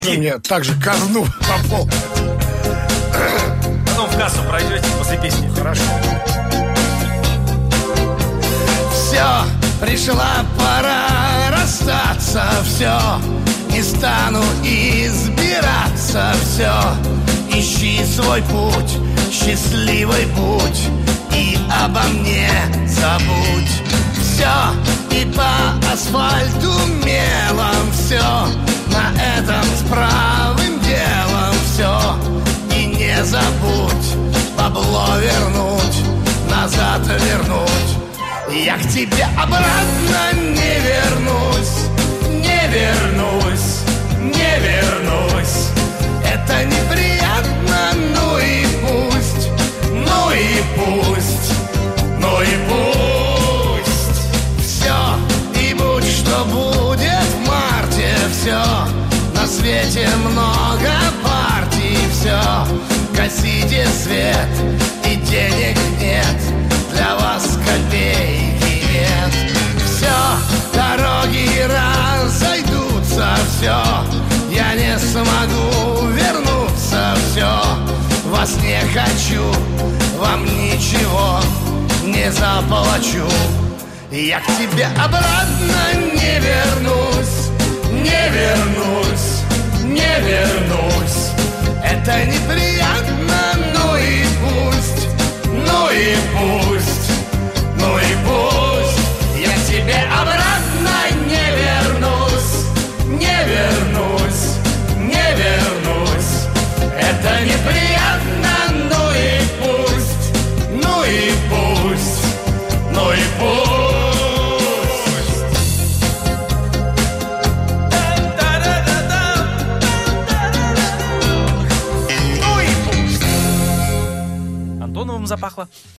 Мне также казну пополнить. Потом в кассу пройдете после песни. Хорошо. Все, пришла пора расстаться. Все, не стану избираться. Все, ищи свой путь, счастливый путь, и обо мне забудь. Все, и по асфальту мелом. Все, на этом с правым делом. Все, и не забудь бабло вернуть, назад вернуть. Я к тебе обратно не вернусь, не вернусь, не вернусь. Это неприятно, ну и пусть, ну и пусть, ну и пусть. Все, и будь что будет в марте. Все, на свете много партий. Все, гасите свет, и денег нет, для вас копейки нет. Все, дороги разойдутся. Все, я не смогу вернуться. Все, вас не хочу, вам ничего не заплачу. Я к тебе обратно не вернусь, не вернусь, не вернусь. Это неприятно, ну и пусть, ну и пусть, ну и пусть. Я к тебе обратно не вернусь, не вернусь, не вернусь. Это неприятно, ну и пусть, ну и пусть, ну и пусть. Антоновым запахло.